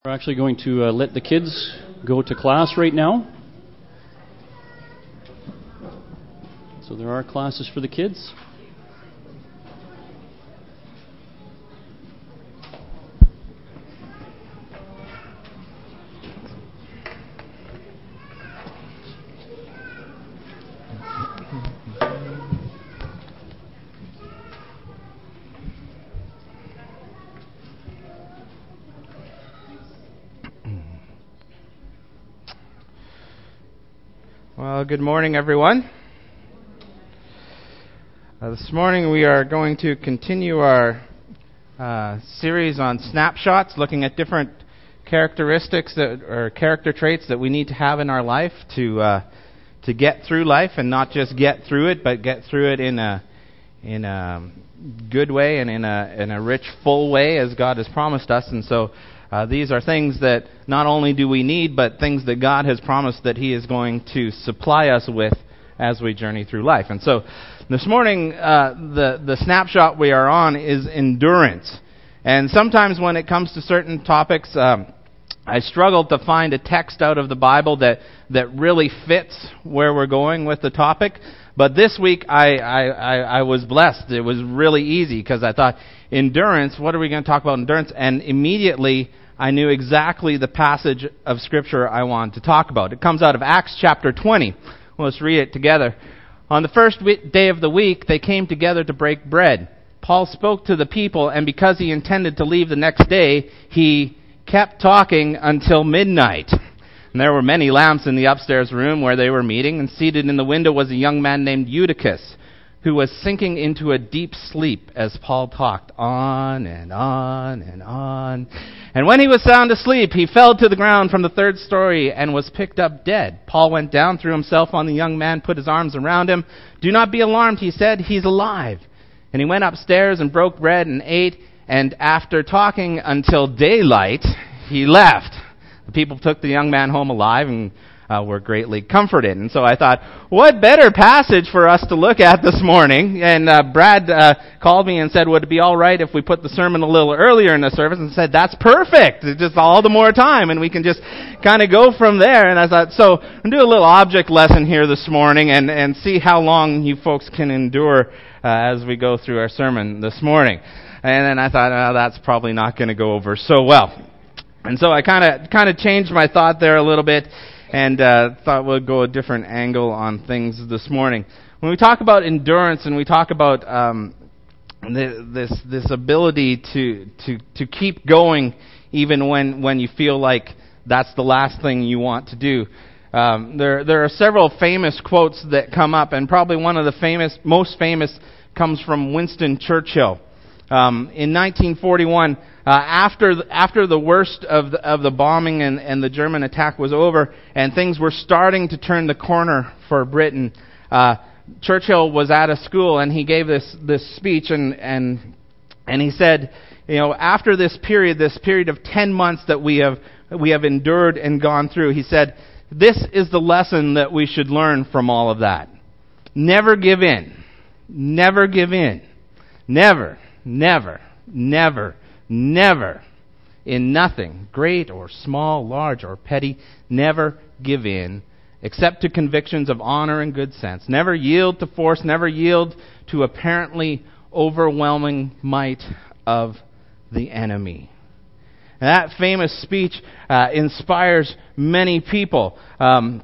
We're actually going to let the kids go to class right now. So there are classes for the kids. Well, good morning, everyone. This morning we are going to continue our series on snapshots, looking at different characteristics or character traits that we need to have in our life to get through life, and not just get through it, but get through it in a good way and in a rich, full way, as God has promised us. And so these are things that not only do we need, but things that God has promised that He is going to supply us with as we journey through life. And so this morning, the snapshot we are on is endurance. And sometimes when it comes to certain topics, I struggle to find a text out of the Bible that really fits where we're going with the topic. But this week, I was blessed. It was really easy because I thought, endurance, what are we going to talk about endurance? And immediately, I knew exactly the passage of Scripture I wanted to talk about. It comes out of Acts chapter 20. Well, let's read it together. On the first day of the week, they came together to break bread. Paul spoke to the people, and because he intended to leave the next day, he kept talking until midnight. And there were many lamps in the upstairs room where they were meeting, and seated in the window was a young man named Eutychus, who was sinking into a deep sleep as Paul talked on and on and on. And when he was sound asleep, he fell to the ground from the third story and was picked up dead. Paul went down, threw himself on the young man, put his arms around him. "Do not be alarmed," he said, "he's alive." And he went upstairs and broke bread and ate, and after talking until daylight, he left. The people took the young man home alive and were greatly comforted. And so I thought, what better passage for us to look at this morning? And Brad called me and said, would it be all right if we put the sermon a little earlier in the service? And said, that's perfect. It's just all the more time, and we can just kind of go from there. And I thought, so I'm going to do a little object lesson here this morning and see how long you folks can endure as we go through our sermon this morning. And then I thought, oh, that's probably not going to go over so well. And so I kind of changed my thought there a little bit, and thought we'd go a different angle on things this morning. When we talk about endurance and we talk about this ability to keep going even when you feel like that's the last thing you want to do, there are several famous quotes that come up, and probably one of the most famous comes from Winston Churchill. In 1941, after the worst of the bombing and the German attack was over, and things were starting to turn the corner for Britain, Churchill was at a school, and he gave this speech, and he said, after this period of 10 months that we have endured and gone through, he said, this is the lesson that we should learn from all of that. Never give in. Never give in. Never. Never, never, never, in nothing, great or small, large or petty, never give in, except to convictions of honor and good sense. Never yield to force, never yield to apparently overwhelming might of the enemy. And that famous speech inspires many people. Back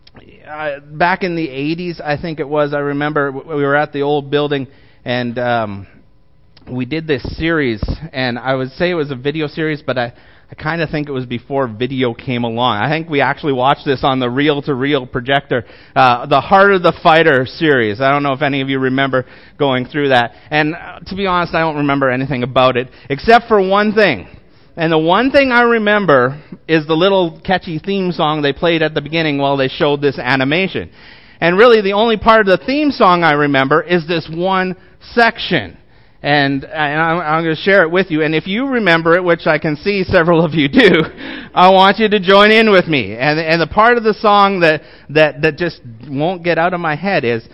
in the 80s, I think it was, I remember we were at the old building, and we did this series, and I would say it was a video series, but I kind of think it was before video came along. I think we actually watched this on the reel-to-reel projector, the Heart of the Fighter series. I don't know if any of you remember going through that. And to be honest, I don't remember anything about it, except for one thing. And the one thing I remember is the little catchy theme song they played at the beginning while they showed this animation. And really, the only part of the theme song I remember is this one section. And I'm going to share it with you. And if you remember it, which I can see several of you do, I want you to join in with me. And the part of the song that just won't get out of my head is,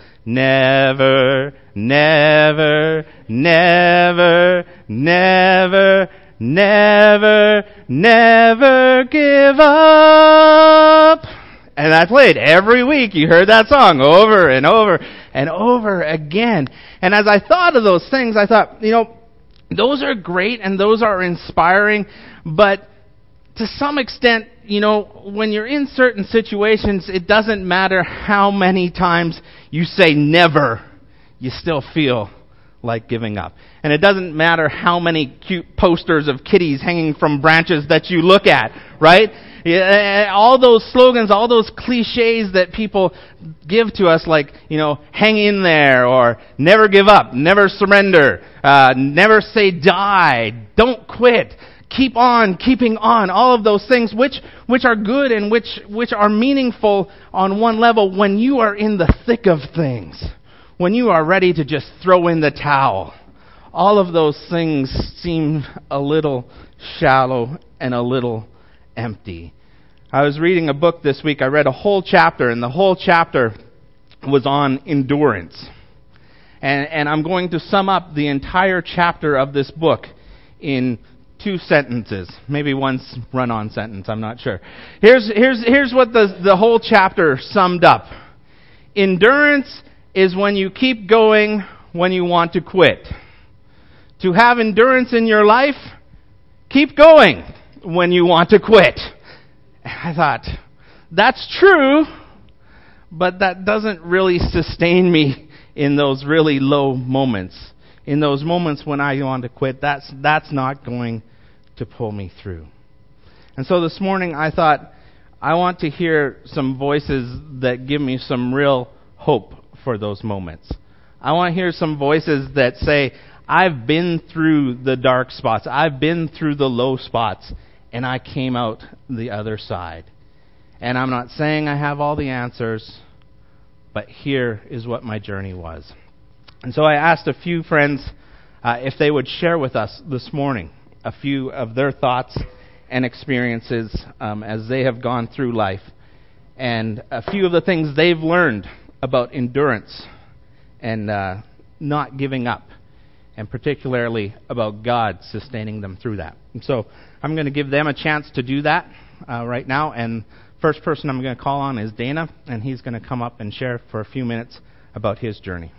never, never, never, never, Never, never give up. And I played every week. You heard that song over and over and over again. And as I thought of those things, I thought, those are great and those are inspiring, but to some extent, when you're in certain situations, it doesn't matter how many times you say never, you still feel like giving up. And it doesn't matter how many cute posters of kitties hanging from branches that you look at, right? All those slogans, all those cliches that people give to us, like, hang in there, or never give up, never surrender, never say die, don't quit, keep on keeping on, all of those things which are good and which are meaningful on one level when you are in the thick of things. When you are ready to just throw in the towel, all of those things seem a little shallow and a little empty. I was reading a book this week. I read a whole chapter, and the whole chapter was on endurance. And I'm going to sum up the entire chapter of this book in 2 sentences. Maybe one run-on sentence, I'm not sure. Here's what the whole chapter summed up. Endurance is when you keep going when you want to quit. To have endurance in your life, keep going when you want to quit. I thought, that's true, but that doesn't really sustain me in those really low moments. In those moments when I want to quit, that's not going to pull me through. And so this morning I thought, I want to hear some voices that give me some real hope for those moments. I want to hear some voices that say, I've been through the dark spots, I've been through the low spots, and I came out the other side. And I'm not saying I have all the answers, but here is what my journey was. And so I asked a few friends if they would share with us this morning a few of their thoughts and experiences as they have gone through life, and a few of the things they've learned about endurance and not giving up, and particularly about God sustaining them through that. And so I'm going to give them a chance to do that right now. And first person I'm going to call on is Dana, and he's going to come up and share for a few minutes about his journey.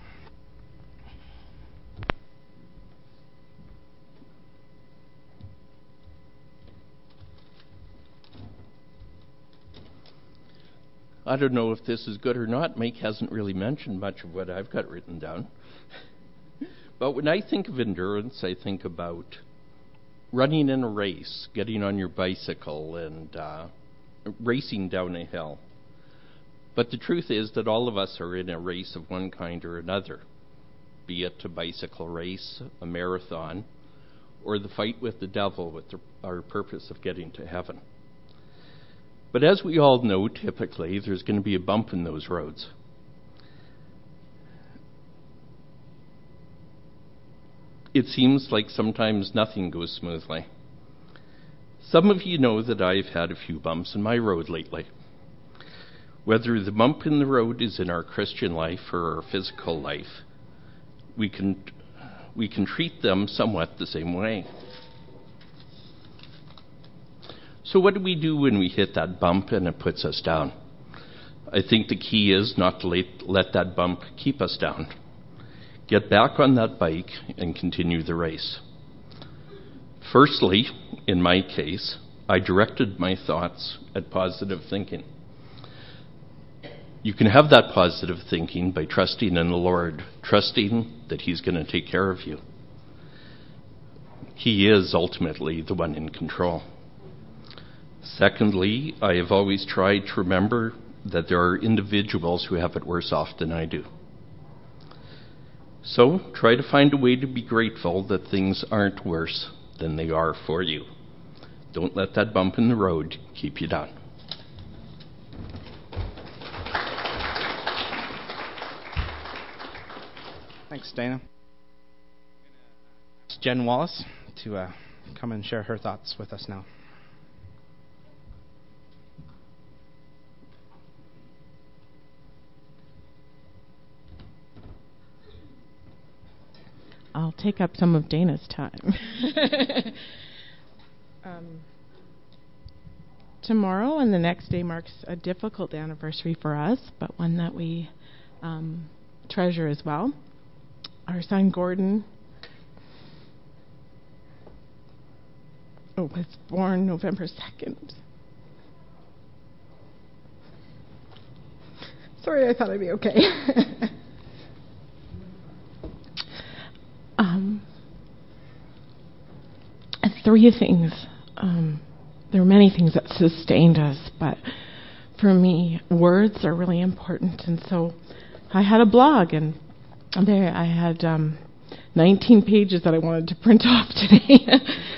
I don't know if this is good or not. Mike hasn't really mentioned much of what I've got written down. But when I think of endurance, I think about running in a race, getting on your bicycle and racing down a hill. But the truth is that all of us are in a race of one kind or another, be it a bicycle race, a marathon, or the fight with the devil with our purpose of getting to heaven. But as we all know, typically, there's going to be a bump in those roads. It seems like sometimes nothing goes smoothly. Some of you know that I've had a few bumps in my road lately. Whether the bump in the road is in our Christian life or our physical life, we can treat them somewhat the same way. So what do we do when we hit that bump and it puts us down? I think the key is not to let that bump keep us down. Get back on that bike and continue the race. Firstly, in my case, I directed my thoughts at positive thinking. You can have that positive thinking by trusting in the Lord, trusting that He's going to take care of you. He is ultimately the one in control. Secondly, I have always tried to remember that there are individuals who have it worse off than I do. So try to find a way to be grateful that things aren't worse than they are for you. Don't let that bump in the road keep you down. Thanks, Dana. It's Jen Wallace to come and share her thoughts with us now. I'll take up some of Dana's time. tomorrow, and the next day marks a difficult anniversary for us, but one that we treasure as well. Our son Gordon was born November 2nd. Sorry, I thought I'd be okay. Three things. There are many things that sustained us, but for me, words are really important. And so I had a blog, and there I had 19 pages that I wanted to print off today.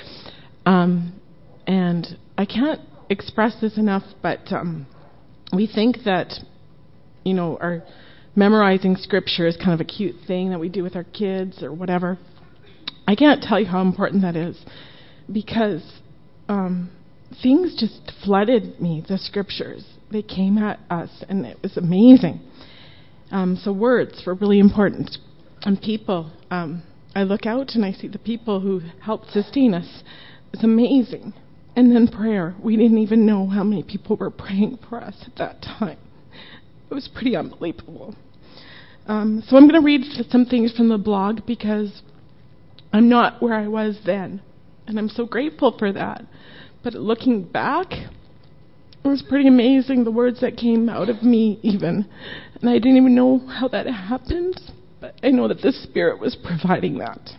And I can't express this enough, but we think that, our memorizing scripture is kind of a cute thing that we do with our kids or whatever. I can't tell you how important that is, because things just flooded me, the scriptures. They came at us, and it was amazing. So words were really important. And people, I look out and I see the people who helped sustain us. It's amazing. And then prayer. We didn't even know how many people were praying for us at that time. It was pretty unbelievable. So I'm going to read some things from the blog, because I'm not where I was then. And I'm so grateful for that. But looking back, it was pretty amazing, the words that came out of me even. And I didn't even know how that happened, but I know that the Spirit was providing that.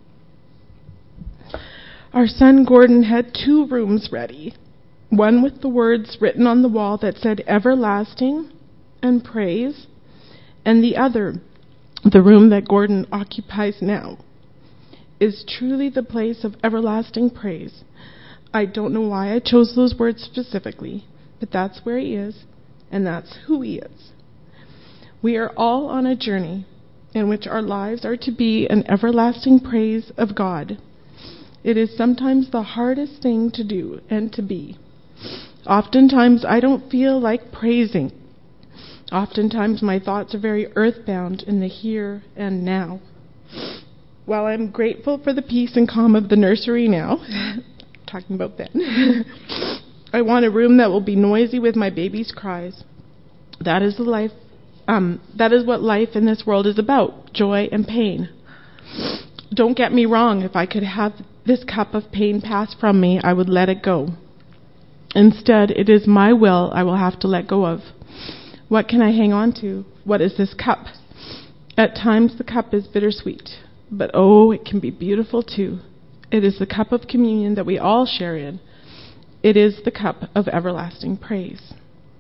Our son Gordon had 2 rooms ready. One with the words written on the wall that said everlasting and praise, and the other, the room that Gordon occupies now, is truly the place of everlasting praise. I don't know why I chose those words specifically, but that's where he is, and that's who he is. We are all on a journey in which our lives are to be an everlasting praise of God. It is sometimes the hardest thing to do and to be. Oftentimes I don't feel like praising. Oftentimes my thoughts are very earthbound in the here and now. While I'm grateful for the peace and calm of the nursery now, talking about Ben, I want a room that will be noisy with my baby's cries. That is the life. That is what life in this world is about: joy and pain. Don't get me wrong. If I could have this cup of pain pass from me, I would let it go. Instead, it is my will I will have to let go of. What can I hang on to? What is this cup? At times the cup is bittersweet, but oh, it can be beautiful too. It is the cup of communion that we all share in. It is the cup of everlasting praise.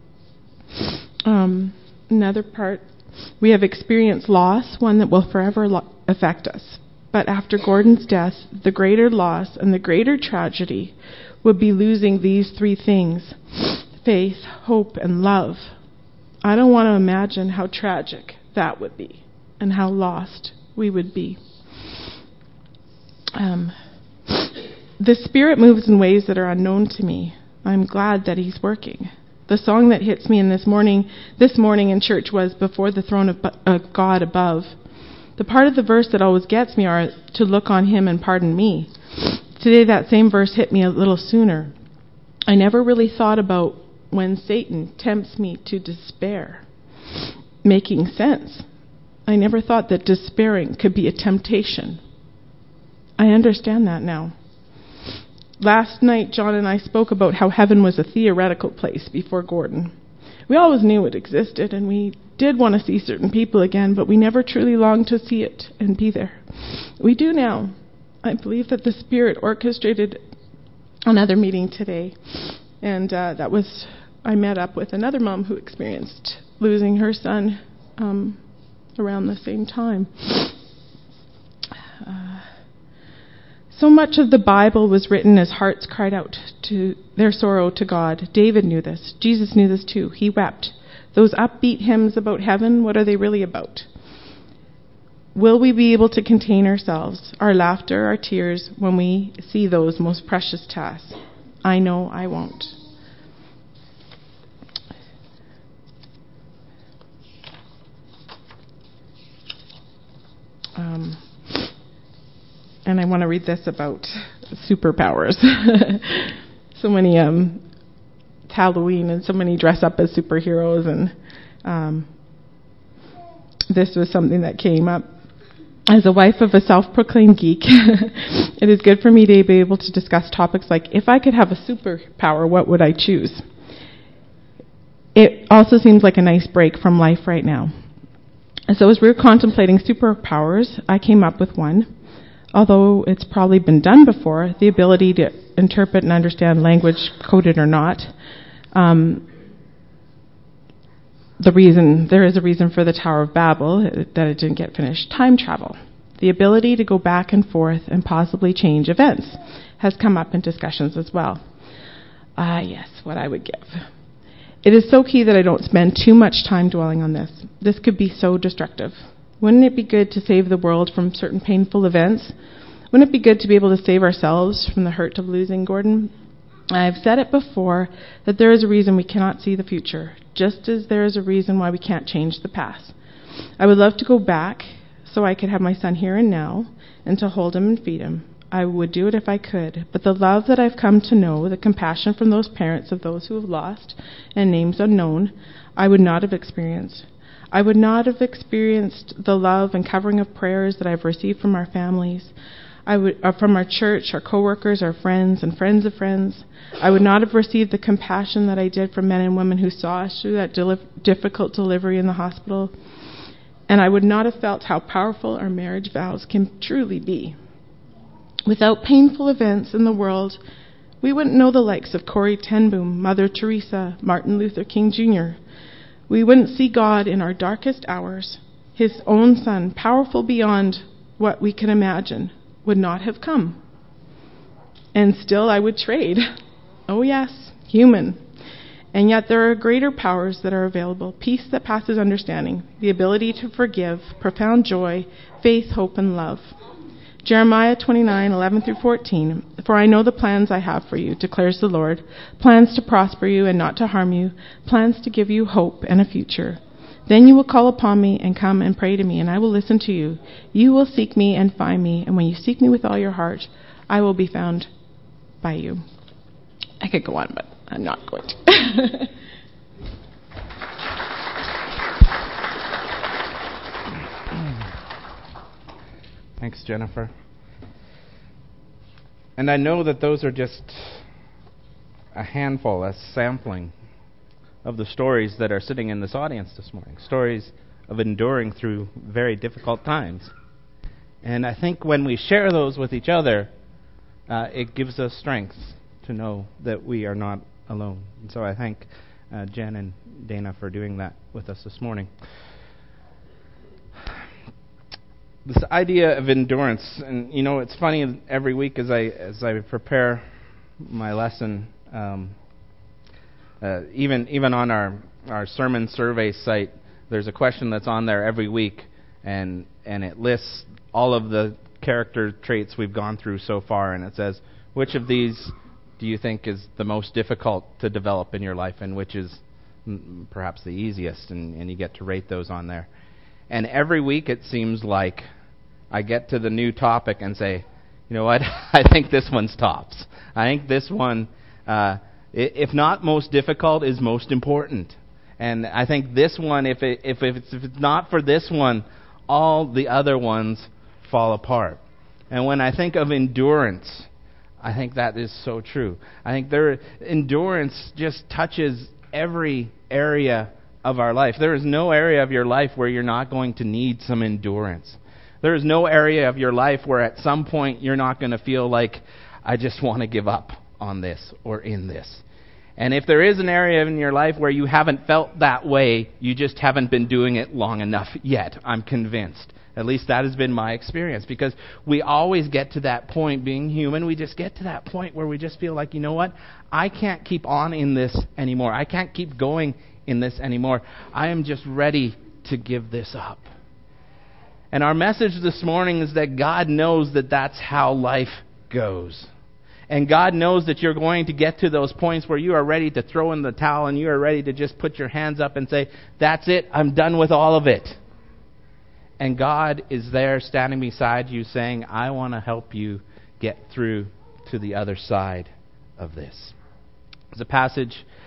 Another part, we have experienced loss, one that will forever affect us. But after Gordon's death, the greater loss and the greater tragedy would be losing these 3 things: faith, hope, and love. I don't want to imagine how tragic that would be and how lost we would be. The Spirit moves in ways that are unknown to me. I'm glad that He's working. The song that hits me this morning in church was "Before the Throne of God Above." The part of the verse that always gets me are to look on Him and pardon me. Today that same verse hit me a little sooner. I never really thought about when Satan tempts me to despair. Making sense. I never thought that despairing could be a temptation. I understand that now. Last night, John and I spoke about how heaven was a theoretical place before Gordon. We always knew it existed, and we did want to see certain people again, but we never truly longed to see it and be there. We do now. I believe that the Spirit orchestrated another meeting today, and I met up with another mom who experienced losing her son around the same time. So much of the Bible was written as hearts cried out to their sorrow to God. David knew this. Jesus knew this too. He wept. Those upbeat hymns about heaven, what are they really about? Will we be able to contain ourselves, our laughter, our tears, when we see those most precious tasks? I know I won't. And I want to read this about superpowers. So many Halloween, and so many dress up as superheroes, and this was something that came up. As a wife of a self-proclaimed geek, it is good for me to be able to discuss topics like, if I could have a superpower, what would I choose? It also seems like a nice break from life right now. And so as we were contemplating superpowers, I came up with one. Although it's probably been done before, the ability to interpret and understand language, coded or not. There is a reason for the Tower of Babel, that it didn't get finished. Time travel. The ability to go back and forth and possibly change events has come up in discussions as well. Yes, what I would give. It is so key that I don't spend too much time dwelling on this. This could be so destructive. Wouldn't it be good to save the world from certain painful events? Wouldn't it be good to be able to save ourselves from the hurt of losing Gordon? I've said it before that there is a reason we cannot see the future, just as there is a reason why we can't change the past. I would love to go back so I could have my son here and now and to hold him and feed him. I would do it if I could, but the love that I've come to know, the compassion from those parents of those who have lost, and names unknown, I would not have experienced. I would not have experienced the love and covering of prayers that I've received from our families, from our church, our coworkers, our friends, and friends of friends. I would not have received the compassion that I did from men and women who saw us through that difficult delivery in the hospital. And I would not have felt how powerful our marriage vows can truly be. Without painful events in the world, we wouldn't know the likes of Corrie ten Boom, Mother Teresa, Martin Luther King Jr. We wouldn't see God in our darkest hours. His own Son, powerful beyond what we can imagine, would not have come. And still I would trade. Oh yes, human. And yet there are greater powers that are available. Peace that passes understanding. The ability to forgive. Profound joy. Faith, hope, and love. Jeremiah 29:11-14. For I know the plans I have for you, declares the Lord. Plans to prosper you and not to harm you. Plans to give you hope and a future. Then you will call upon me and come and pray to me, and I will listen to you. You will seek me and find me, and when you seek me with all your heart, I will be found by you. I could go on, but I'm not going to. Thanks, Jennifer. And I know that those are just a handful, a sampling of the stories that are sitting in this audience this morning. Stories of enduring through very difficult times. And I think when we share those with each other, it gives us strength to know that we are not alone. And so I thank Jen and Dana for doing that with us this morning. This idea of endurance, and you know, it's funny, every week as I prepare my lesson, even on our sermon survey site, there's a question that's on there every week, and it lists all of the character traits we've gone through so far, and it says, which of these do you think is the most difficult to develop in your life, and which is perhaps the easiest, and you get to rate those on there. And every week it seems like I get to the new topic and say, you know what, I think this one's tops. I think this one, if not most difficult, is most important. And I think this one, if it's not for this one, all the other ones fall apart. And when I think of endurance, I think that is so true. I think endurance just touches every area of our life. There is no area of your life where you're not going to need some endurance. There is no area of your life where at some point you're not going to feel like, I just want to give up on this or in this. And if there is an area in your life where you haven't felt that way, you just haven't been doing it long enough yet, I'm convinced. At least that has been my experience, because we always get to that point, being human, we just get to that point where we just feel like, you know what, I can't keep on in this anymore. I can't keep going in this anymore. I am just ready to give this up. And our message this morning is that God knows that that's how life goes. And God knows that you're going to get to those points where you are ready to throw in the towel and you are ready to just put your hands up and say, that's it, I'm done with all of it. And God is there standing beside you saying, I want to help you get through to the other side of this. There's a passage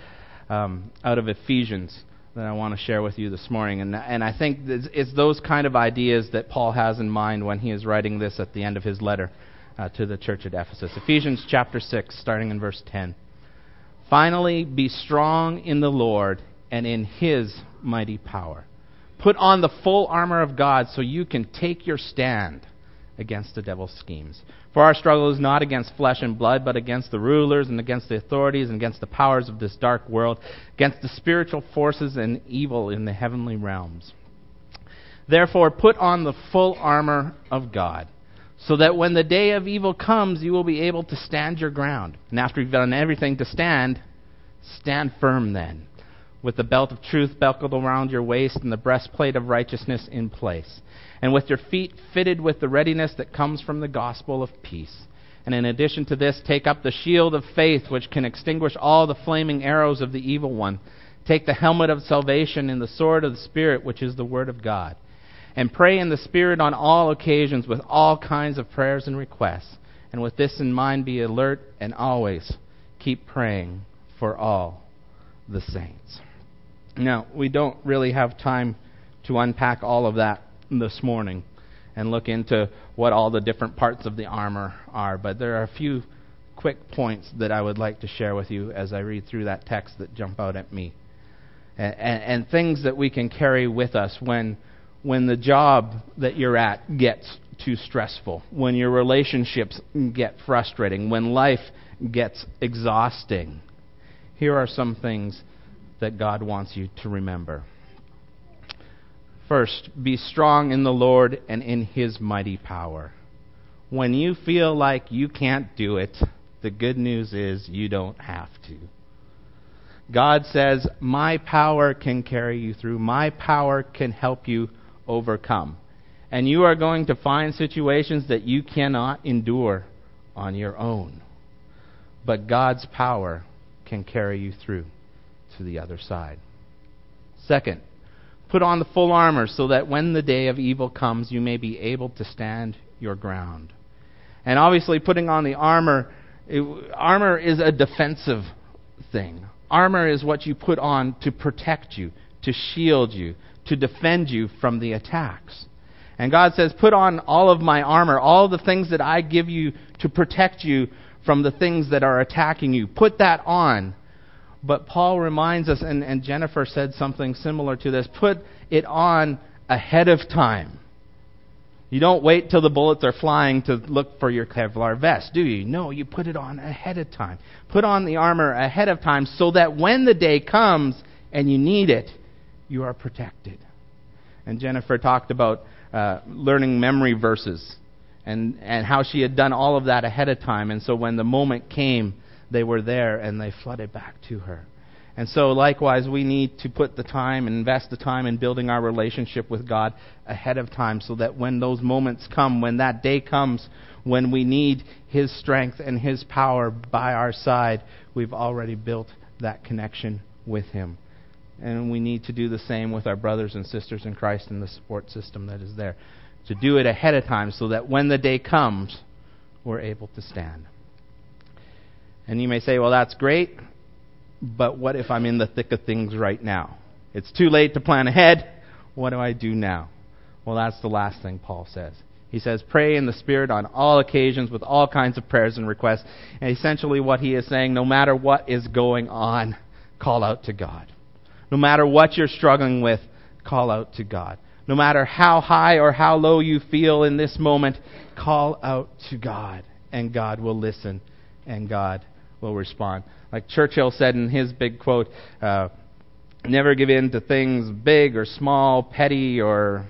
out of Ephesians that I want to share with you this morning. And I think it's those kind of ideas that Paul has in mind when he is writing this at the end of his letter to the church at Ephesus. Ephesians chapter 6, starting in verse 10. Finally, be strong in the Lord and in His mighty power. Put on the full armor of God so you can take your stand against the devil's schemes. For our struggle is not against flesh and blood, but against the rulers and against the authorities and against the powers of this dark world, against the spiritual forces and evil in the heavenly realms. Therefore, put on the full armor of God, so that when the day of evil comes, you will be able to stand your ground. And after you've done everything to stand, stand firm then, with the belt of truth buckled around your waist and the breastplate of righteousness in place, and with your feet fitted with the readiness that comes from the gospel of peace. And in addition to this, take up the shield of faith, which can extinguish all the flaming arrows of the evil one. Take the helmet of salvation and the sword of the Spirit, which is the word of God. And pray in the Spirit on all occasions with all kinds of prayers and requests. And with this in mind, be alert and always keep praying for all the saints. Now, we don't really have time to unpack all of that this morning and look into what all the different parts of the armor are, but there are a few quick points that I would like to share with you as I read through that text that jump out at me. And things that we can carry with us when the job that you're at gets too stressful, when your relationships get frustrating, when life gets exhausting. Here are some things that God wants you to remember. First, be strong in the Lord and in His mighty power. When you feel like you can't do it, the good news is you don't have to. God says, my power can carry you through. My power can help you overcome. And you are going to find situations that you cannot endure on your own. But God's power can carry you through to the other side. Second, put on the full armor so that when the day of evil comes, you may be able to stand your ground. And obviously, putting on the armor is a defensive thing. Armor is what you put on to protect you, to shield you, to defend you from the attacks. And God says, put on all of my armor, all the things that I give you to protect you from the things that are attacking you. Put that on. But Paul reminds us, and Jennifer said something similar to this, put it on ahead of time. You don't wait till the bullets are flying to look for your Kevlar vest, do you? No, you put it on ahead of time. Put on the armor ahead of time so that when the day comes and you need it, you are protected. And Jennifer talked about learning memory verses and how she had done all of that ahead of time. And so when the moment came, they were there and they flooded back to her. And so likewise, we need to put the time and invest the time in building our relationship with God ahead of time so that when those moments come, when that day comes, when we need His strength and His power by our side, we've already built that connection with Him. And we need to do the same with our brothers and sisters in Christ and the support system that is there. To do it ahead of time so that when the day comes, we're able to stand. And you may say, well, that's great, but what if I'm in the thick of things right now? It's too late to plan ahead. What do I do now? Well, that's the last thing Paul says. He says, pray in the Spirit on all occasions with all kinds of prayers and requests. And essentially what he is saying, no matter what is going on, call out to God. No matter what you're struggling with, call out to God. No matter how high or how low you feel in this moment, call out to God. And God will listen. And God will respond. Like Churchill said in his big quote, never give in to things big or small, petty or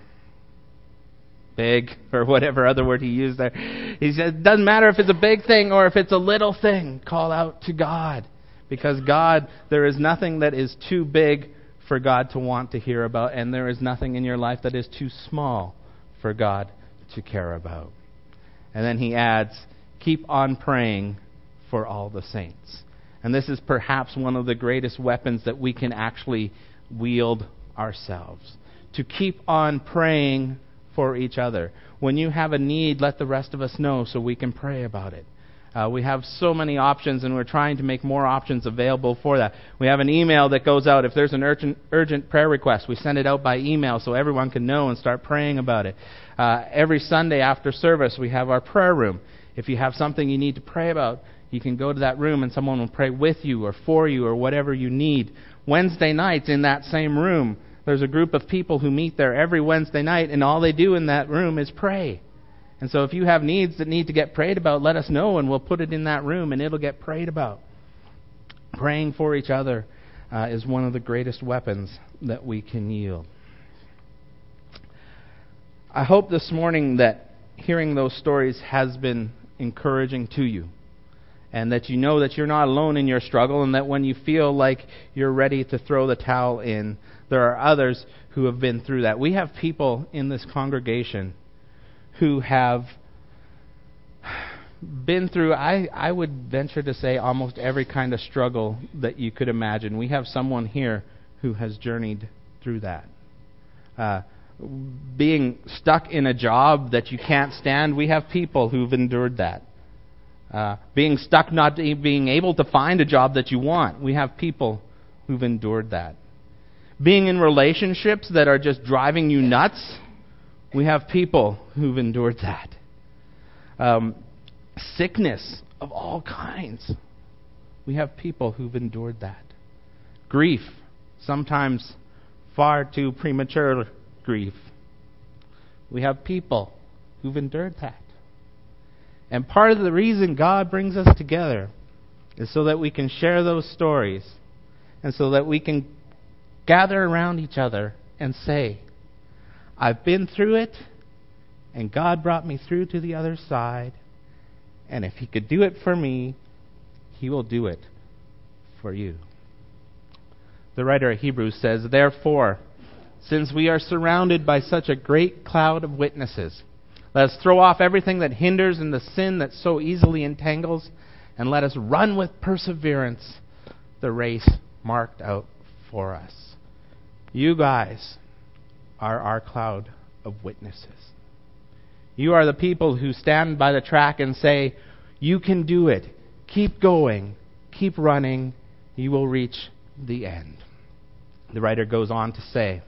big, or whatever other word he used there. He said, it doesn't matter if it's a big thing or if it's a little thing, call out to God. Because God, there is nothing that is too big for God to want to hear about, and there is nothing in your life that is too small for God to care about. And then he adds, keep on praying for all the saints. And this is perhaps one of the greatest weapons that we can actually wield ourselves. To keep on praying for each other. When you have a need, let the rest of us know so we can pray about it. We have so many options, and we're trying to make more options available for that. We have an email that goes out. If there's an urgent prayer request, we send it out by email so everyone can know and start praying about it. Every Sunday after service, we have our prayer room. If you have something you need to pray about, you can go to that room and someone will pray with you or for you or whatever you need. Wednesday nights in that same room, there's a group of people who meet there every Wednesday night, and all they do in that room is pray. And so if you have needs that need to get prayed about, let us know, and we'll put it in that room, and it'll get prayed about. Praying for each other is one of the greatest weapons that we can yield. I hope this morning that hearing those stories has been encouraging to you, and that you know that you're not alone in your struggle, and that when you feel like you're ready to throw the towel in, there are others who have been through that. We have people in this congregation who have been through, I would venture to say, almost every kind of struggle that you could imagine. We have someone here who has journeyed through that. Being stuck in a job that you can't stand, we have people who've endured that. Being stuck not being able to find a job that you want, we have people who've endured that. Being in relationships that are just driving you nuts, we have people who've endured that. Sickness of all kinds, we have people who've endured that. Grief, sometimes far too premature grief, we have people who've endured that. And part of the reason God brings us together is so that we can share those stories, and so that we can gather around each other and say, I've been through it, and God brought me through to the other side, and if He could do it for me, He will do it for you. The writer of Hebrews says, therefore, since we are surrounded by such a great cloud of witnesses, let us throw off everything that hinders and the sin that so easily entangles, and let us run with perseverance the race marked out for us. You guys are our cloud of witnesses. You are the people who stand by the track and say, you can do it. Keep going. Keep running. You will reach the end. The writer goes on to say,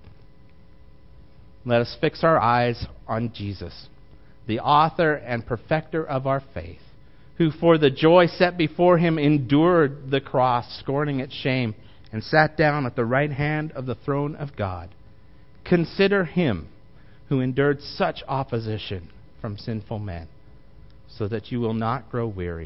let us fix our eyes on Jesus, the author and perfecter of our faith, who for the joy set before Him endured the cross, scorning its shame, and sat down at the right hand of the throne of God. Consider Him who endured such opposition from sinful men, so that you will not grow weary